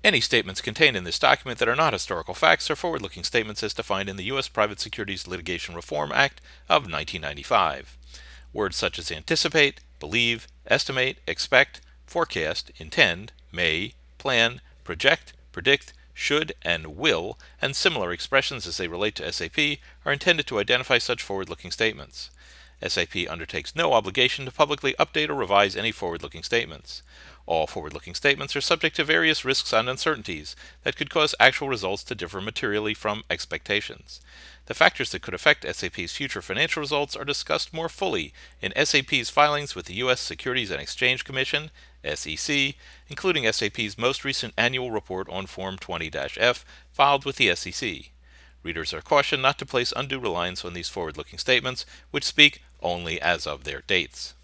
Any statements contained in this document that are not historical facts are forward-looking statements as defined in the U.S. Private Securities Litigation Reform Act of 1995. Words such as anticipate, believe, estimate, expect, forecast, intend, may, plan, project, predict, should, and will, and similar expressions as they relate to SAP are intended to identify such forward-looking statements. SAP undertakes no obligation to publicly update or revise any forward-looking statements. All forward-looking statements are subject to various risks and uncertainties that could cause actual results to differ materially from expectations. The factors that could affect SAP's future financial results are discussed more fully in SAP's filings with the U.S. Securities and Exchange Commission, SEC, including SAP's most recent annual report on Form 20-F filed with the SEC. Readers are cautioned not to place undue reliance on these forward-looking statements, which speak only as of their dates.